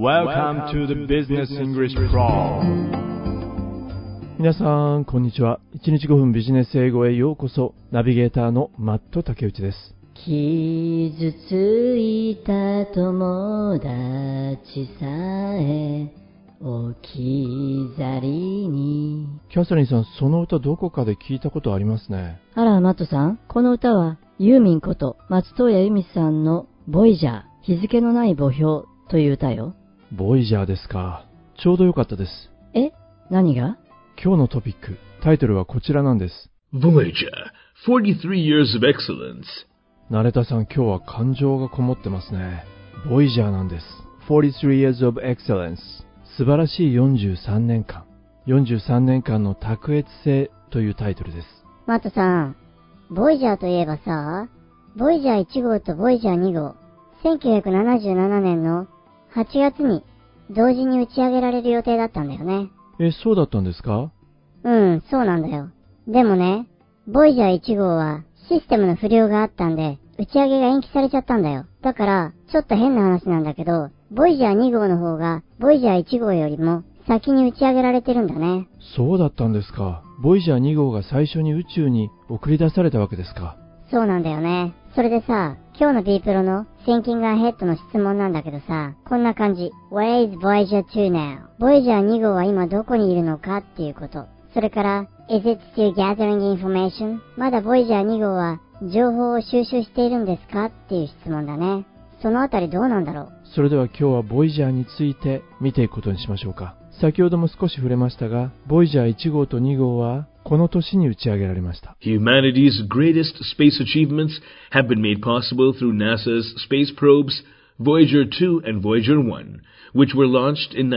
Welcome to the Business English Pro。 皆さんこんにちは。1日5分ビジネス英語へようこそ。ナビゲーターのマット竹内です。 傷ついた友達さえ置き去りに。 キャサリンさん、その歌どこかで聞いたことありますね。 あら、マットさん、この歌はユーミンこと松任谷由実さんのボイジャー、日付のない墓標という歌よ。 ボイジャーですか。ちょうどよかったです。 え、何が？ 今日のトピック、タイトルはこちらなんです。 Voyager, 43 years of excellence。 ナレタさん、今日は感情がこもってますね。ボイジャーなんです。43 years of excellence。 素晴らしい43年間。43年間の卓越性というタイトルです。 マットさん、ボイジャーといえばさ、ボイジャー1号とボイジャー2号、1977年の8月に同時に打ち上げられる予定だったんだよね。 そうだったんですか？ うん、そうなんだよ。でもね、ボイジャー1号はシステムの不良があったんで、打ち上げが延期されちゃったんだよ。だから、ちょっと変な話なんだけど、ボイジャー2号の方が、ボイジャー1号よりも先に打ち上げられてるんだね。 そうだったんですか。ボイジャー2号が最初に宇宙に送り出されたわけですか。 そうなんだよね。それでさ、今日の B プロの Thinking Ahead の質問なんだけどさ、こんな感じ。Where is Voyager 2 now? ボイジャー2号は今どこにいるのかっていうこと。それから、Is it still gathering information? まだボイジャー2号は情報を収集しているんですかっていう質問だね。そのあたりどうなんだろう。 それでは今日はボイジャーについて見ていくことにしましょうか。先ほども少し触れましたが、ボイジャー1号と2号はこの年に打ち上げられました。 Humanity's greatest space achievements have been made possible through NASA's space probes Voyager 2 and Voyager 1, which were launched in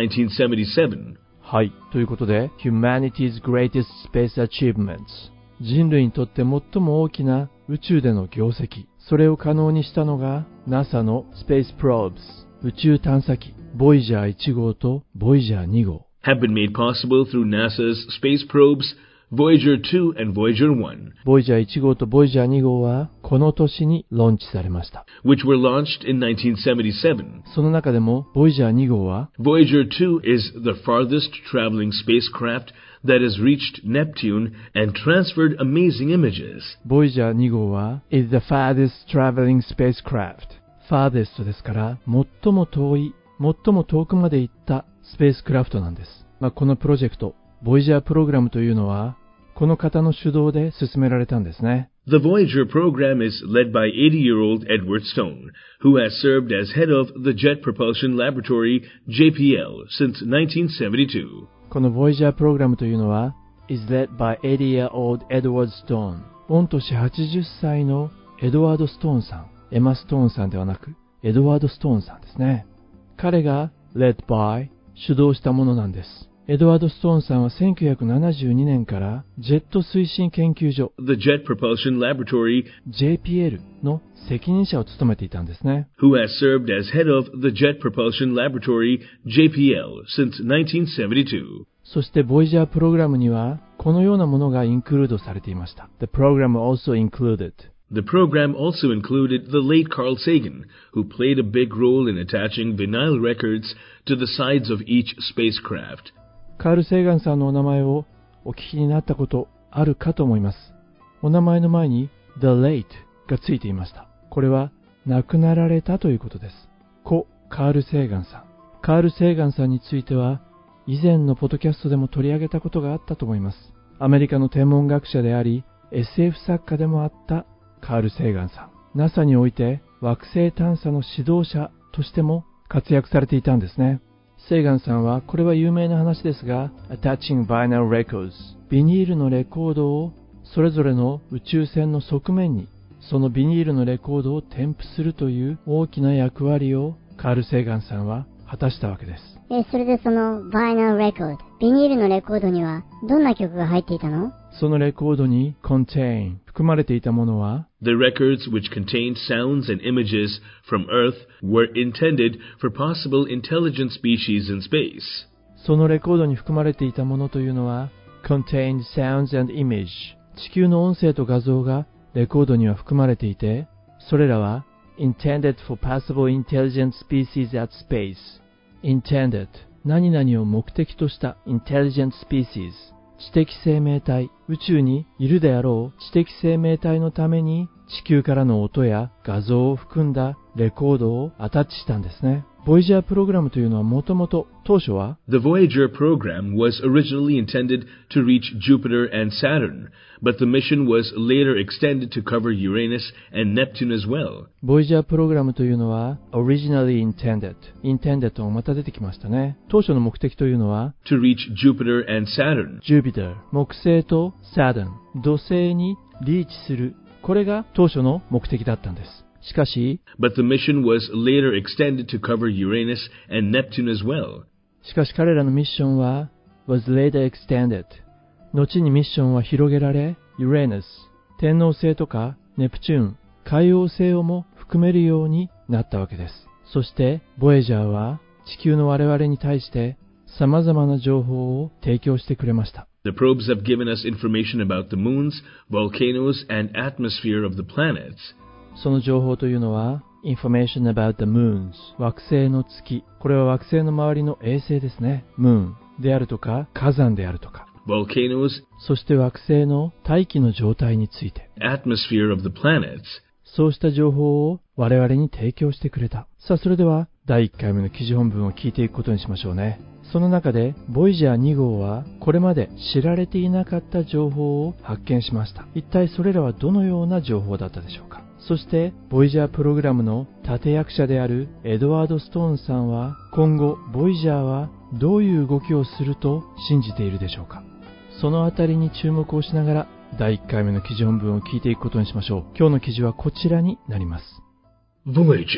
1977. はい。ということで、Humanity's greatest space achievements。 人類にとって最も大きな宇宙での業績。それを可能にしたのが NASA の Space Probes 宇宙探査機ボイジャー1号とボイジャー2号 have been made possible through NASA's space probes Voyager 2 and Voyager 1, ボイジャー1号とボイジャー2号はこの年にローンチされました。 which were launched in 1977. その中でもボイジャー2号は Voyager 2 is the farthest traveling spacecraft that has reached Neptune and transferred amazing images. ボイジャー2号は is the farthest traveling spacecraft。 farthest ですから最も遠い、最も遠くまで行ったスペースクラフトなんです。このプロジェクト、ボイジャープログラムというのはこの方の主導で進められたんですね。 The Voyager program is led by 80-year-old Edward Stone, who has served as head of the Jet Propulsion Laboratory, JPL, since 1972. このボイジャープログラムというのは is led by 80-year-old Edward Stone。 御年80歳のエドワード・ストーンさん。エマ・ストーンさんではなくエドワード・ストーンさんですね。彼が led by 主導したものなんです。エドワード・ストーンさんは1972年からジェット推進研究所 The Jet Propulsion Laboratory, JPL の責任者を務めていたんですね。 who has served as head of the Jet Propulsion Laboratory, JPL, since 1972. そしてボイジャープログラムにはこのようなものがインクルードされていました。 The program also included The program also included the late Carl Sagan, who played a big role in attaching vinyl records to the sides of each spacecraft. カール・セーガンさんのお名前をお聞きになったことあるかと思います。お名前の前に The Late がついていました。これは亡くなられたということです。故カール・セーガンさん。カール・セーガンさんについては以前のポッドキャストでも取り上げたことがあったと思います。アメリカの天文学者であり SF 作家でもあったカール・セーガンさん。NASA において惑星探査の指導者としても活躍されていたんですね。セーガンさんは、これは有名な話ですが、Attaching Vinyl Records、ビニールのレコードをそれぞれの宇宙船の側面に、そのビニールのレコードを添付するという大きな役割をカール・セーガンさんは果たしたわけです。 それでその Vinyl Record、ビニールのレコードにはどんな曲が入っていたの？ そのレコードに contain 含まれていたものは The records, which contained sounds and images from Earth, were intended for possible intelligent species in space. そのレコードに含まれていたものというのは contained sounds and image 地球の音声と画像がレコードには含まれていて、それらは intended for possible intelligent species at space intended 何々を目的とした intelligent species 知的生命体、宇宙にいるであろう知的生命体のために地球からの音や画像を含んだレコードをアタッチしたんですね。ボイジャープログラムというのはもともと当初は The Voyager program was originally intended to reach Jupiter and Saturn, but the mission was later extended to cover Uranus and Neptune as well. ボイジャープログラムというのは originally intended もまた出てきましたね。当初の目的というのは To reach Jupiter and Saturn. Jupiter 木星と Saturn 土星にリーチする、これが当初の目的だったんです。しかし But the mission was later extended to cover Uranus and Neptune as well. しかし彼らのミッションは was later extended 後にミッションは広げられ Uranus 天王星とかネプチューン海王星をも含めるようになったわけです。そしてボエジャーは地球の我々に対して様々な情報を提供してくれました。 The probes have given us information about the moons, volcanoes, and atmosphere of the planets. その情報というのは Information about the moons 惑星の月、これは惑星の周りの衛星ですね。Moon であるとか火山であるとか Volcanoes, そして惑星の大気の状態について atmosphere of the planets. そうした情報を我々に提供してくれた。さあそれでは第1回目の記事本文を聞いていくことにしましょうね。その中でボイジャー2号はこれまで知られていなかった情報を発見しました。一体それらはどのような情報だったでしょうか。そしてボイジャープログラムの立役者であるエドワード・ストーンさんは今後ボイジャーはどういう動きをすると信じているでしょうか。そのあたりに注目をしながら第1回目の記事本文を聞いていくことにしましょう。今日の記事はこちらになります。 Voyager,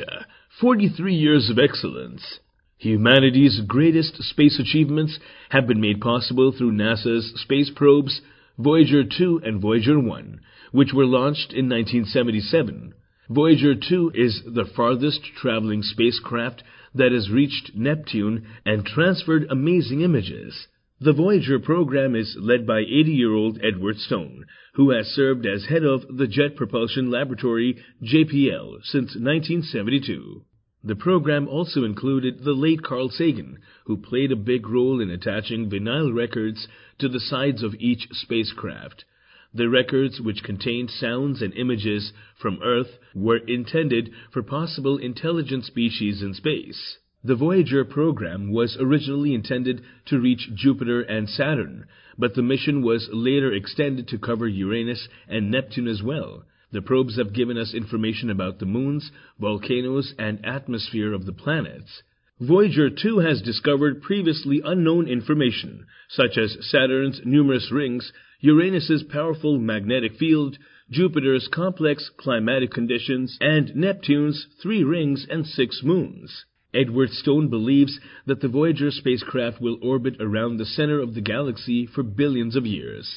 43 years of excellence. Humanity's greatest space achievements have been made possible through NASA's space probes Voyager 2 and Voyager 1, which were launched in 1977. Voyager 2 is the farthest traveling spacecraft that has reached Neptune and transferred amazing images. The Voyager program is led by 80-year-old Edward Stone, who has served as head of the Jet Propulsion Laboratory, JPL, since 1972. The program also included the late Carl Sagan, who played a big role in attaching vinyl records to the sides of each spacecraft. The records, which contained sounds and images from Earth, were intended for possible intelligent species in space. The Voyager program was originally intended to reach Jupiter and Saturn, but the mission was later extended to cover Uranus and Neptune as well. The probes have given us information about the moons, volcanoes, and atmosphere of the planets. Voyager 2 has discovered previously unknown information, such as Saturn's numerous rings, Uranus's powerful magnetic field, Jupiter's complex climatic conditions, and Neptune's 3 rings and 6 moons. Edward Stone believes that the Voyager spacecraft will orbit around the center of the galaxy for billions of years.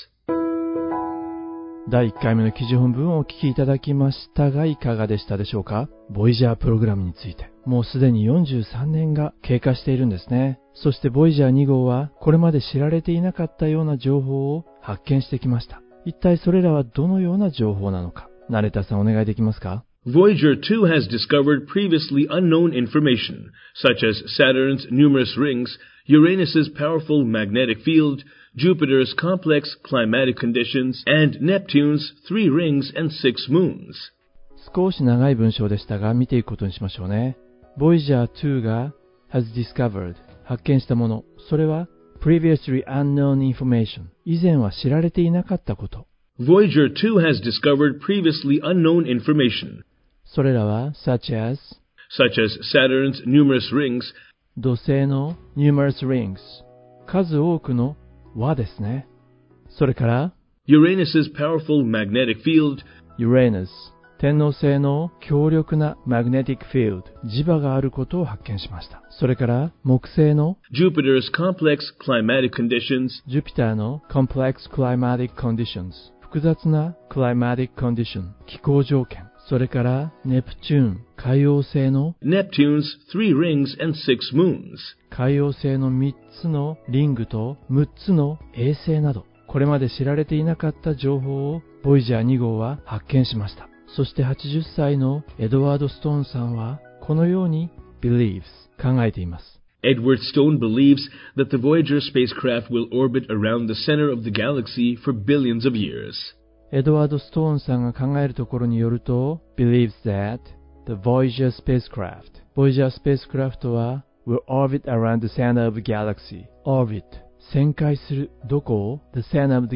第1回目の記事本文をお聞きいただきましたがいかがでしたでしょうか。ボイジャープログラムについてもうすでに43年が経過しているんですね。そしてボイジャー2号はこれまで知られていなかったような情報を発見してきました。一体それらはどのような情報なのか、ナレタさんお願いできますか。 Voyager 2 has discovered previously unknown information, such as Saturn's numerous rings, Uranus's powerful magnetic field, Jupiter's complex climatic conditions, and Neptune's 3 rings and 6 moons. 少し長い文章でしたが見ていくことにしましょうね。Voyager 2が has discovered 発見したもの、それは previously unknown information 以前は知られていなかったこと。 Voyager 2 has discovered previously unknown information. それらは such as Saturn's numerous rings, 土星の numerous rings 数多くの輪ですね。それから Uranus's powerful magnetic field, Uranus 天王星の強力な magnetic field 磁場があることを発見しました。それから木星の Jupiter's complex climatic conditions, ジュピターの complex climatic conditions 複雑な climatic condition 気候条件。それからネプチューン海王星の Neptune's 3 rings and 6 moons. 海王星の3つのリングと6つの衛星など、これまで知られていなかった情報をボイジャー2号は発見しました。そして80歳のエドワード・ストーンさんはこのように believes 考えています。 Edward Stone believes that the Voyager spacecraft will orbit around the center of the galaxy for billions of years. エドワード・ストーンさんが考えるところによると、believes that the Voyager spacecraft、Voyager spacecraft は will orbit around the center of the galaxy。orbit、旋回する、どこを ?the center of the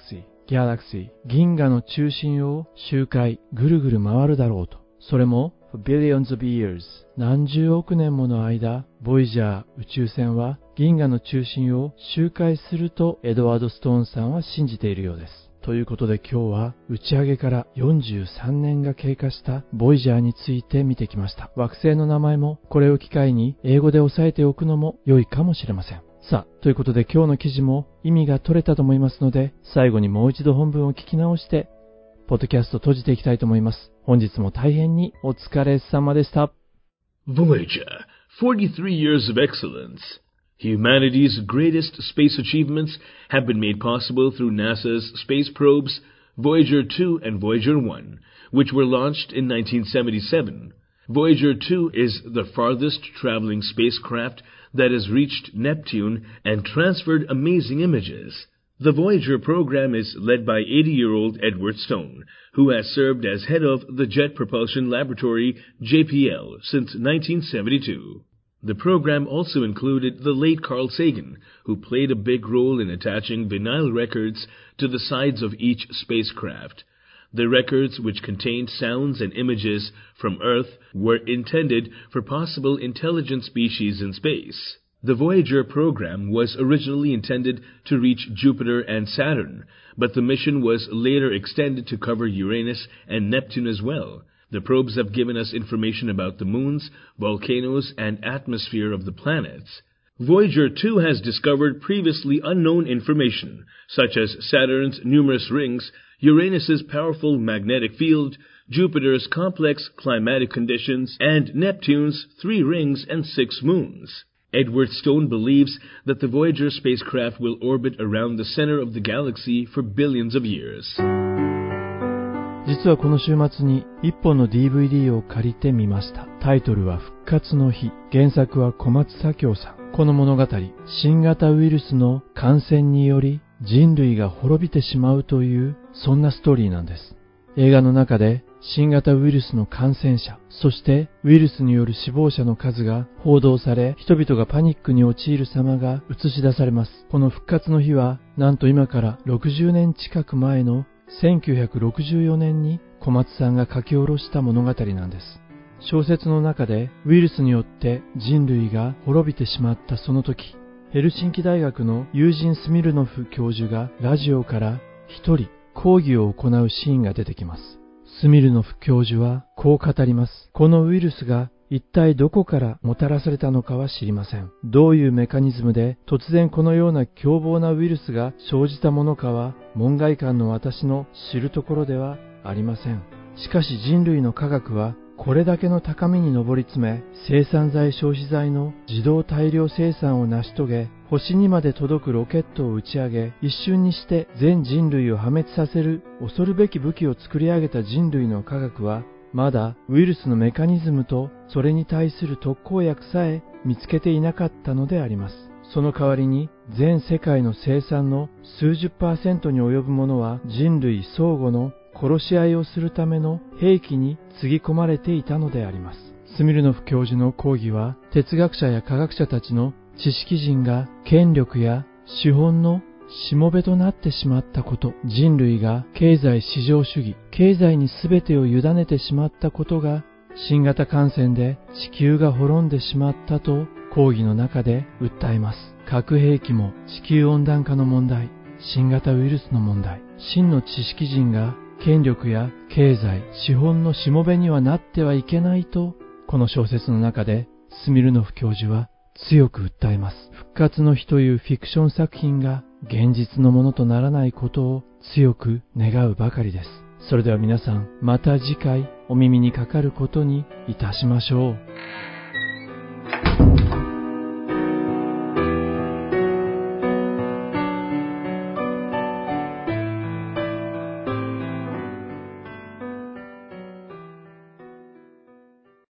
galaxy、銀河の中心を周回、ぐるぐる回るだろうと。それも for billions of years、何十億年もの間、ボイジャー宇宙船は銀河の中心を周回するとエドワード・ストーンさんは信じているようです。ということで今日は打ち上げから43年が経過したボイジャーについて見てきました。惑星の名前もこれを機会に英語で押さえておくのも良いかもしれません。さあ、ということで今日の記事も意味が取れたと思いますので、最後にもう一度本文を聞き直して、ポッドキャスト閉じていきたいと思います。本日も大変にお疲れ様でした。 Voyager, 43 years of excellence. Humanity's greatest space achievements have been made possible through NASA's space probes Voyager 2 and Voyager 1, which were launched in 1977. Voyager 2 is the farthest traveling spacecraft that has reached Neptune and transferred amazing images. The Voyager program is led by 80-year-old Edward Stone, who has served as head of the Jet Propulsion Laboratory, JPL, since 1972. The program also included the late Carl Sagan, who played a big role in attaching vinyl records to the sides of each spacecraft. The records, which contained sounds and images from Earth, were intended for possible intelligent species in space. The Voyager program was originally intended to reach Jupiter and Saturn, but the mission was later extended to cover Uranus and Neptune as well. The probes have given us information about the moons, volcanoes, and atmosphere of the planets. Voyager 2 has discovered previously unknown information, such as Saturn's numerous rings, Uranus's powerful magnetic field, Jupiter's complex climatic conditions, and Neptune's 3 rings and 6 moons. Edward Stone believes that the Voyager spacecraft will orbit around the center of the galaxy for billions of years. 実はこの週末に一本の DVD を借りてみました。タイトルは復活の日。原作は小松左京さん。この物語、新型ウイルスの感染により人類が滅びてしまうというそんなストーリーなんです。映画の中で新型ウイルスの感染者、そしてウイルスによる死亡者の数が報道され、人々がパニックに陥る様が映し出されます。この復活の日は、なんと今から60年近く前の1964年に小松さんが書き下ろした物語なんです。小説の中でウイルスによって人類が滅びてしまったその時、ヘルシンキ大学のユージン・スミルノフ教授がラジオから一人講義を行うシーンが出てきます。スミルノフ教授はこう語ります。このウイルスが一体どこからもたらされたのかは知りません。どういうメカニズムで突然このような凶暴なウイルスが生じたものかは門外漢の私の知るところではありません。しかし人類の科学はこれだけの高みに上り詰め、生産剤消費剤の自動大量生産を成し遂げ、星にまで届くロケットを打ち上げ、一瞬にして全人類を破滅させる恐るべき武器を作り上げた人類の科学は、まだウイルスのメカニズムとそれに対する特効薬さえ見つけていなかったのであります。その代わりに全世界の生産の数十%に及ぶものは人類相互の殺し合いをするための兵器につぎ込まれていたのであります。スミルノフ教授の講義は哲学者や科学者たちの知識人が権力や資本のしもべとなってしまったこと、人類が経済至上主義、経済に全てを委ねてしまったことが新型感染で地球が滅んでしまったと講義の中で訴えます。核兵器も地球温暖化の問題、新型ウイルスの問題、真の知識人が権力や経済、資本のしもべにはなってはいけないと、この小説の中でスミルノフ教授は強く訴えます。復活の日というフィクション作品が現実のものとならないことを強く願うばかりです。それでは皆さん、また次回お耳にかかることにいたしましょう。